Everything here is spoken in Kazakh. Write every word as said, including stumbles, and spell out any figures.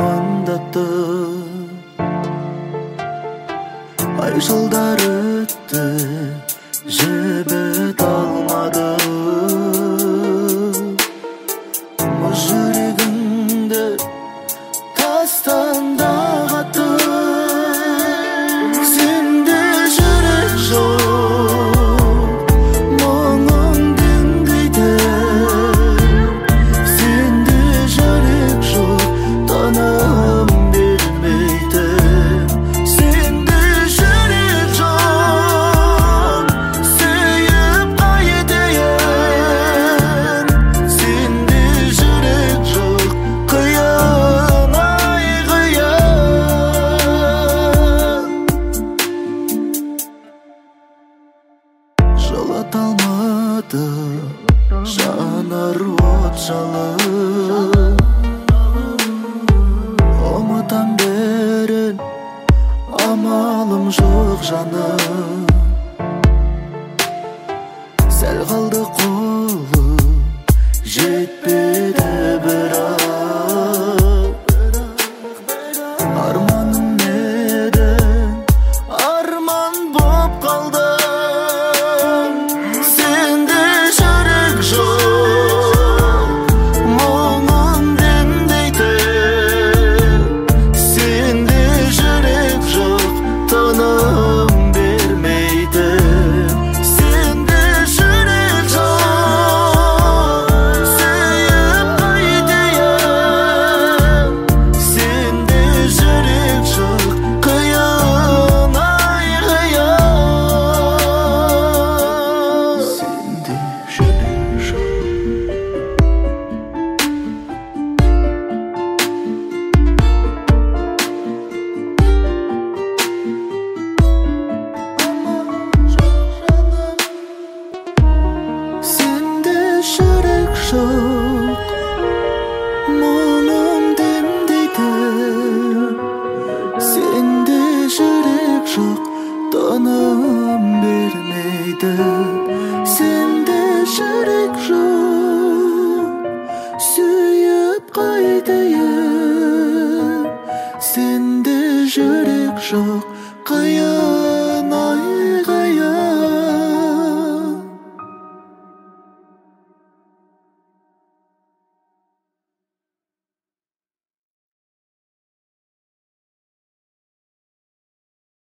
армандатты. Ай жылдар өтті, жібіт алмады. Мұз жүрегіңді тастан да қатты. Сенде жүрек жоқ, мұңым деңгейді. Сенде жүрек жоқ, таным бермейді. Сенде жүрек жоқ, сүйіп қайтейін. Сенде жүрек жоқ, қиын ай қиын. Жылата алмады жанар от жалын. Ұмытам берін амалым жоқ жаным. Сәл қалды қолы жетпеді бірақ. Арманым едің, арман боп қалдым. Сенде жүрек жоқ, мұңым демдейді. Сенде жүрек жоқ, тыным бермейді. Сенде жүрек жоқ, сүйіп қайтейін. Сенде жүрек жоқ, қиын ай қиын. Сенде жүрек жоқ. Сенде жүрек жоқ, мұңым демдейді. Сенде жүрек жоқ, таным бермейді. Сенде жүрек жоқ, сүйіп қайтейін. Сенде жүрек жоқ, қиын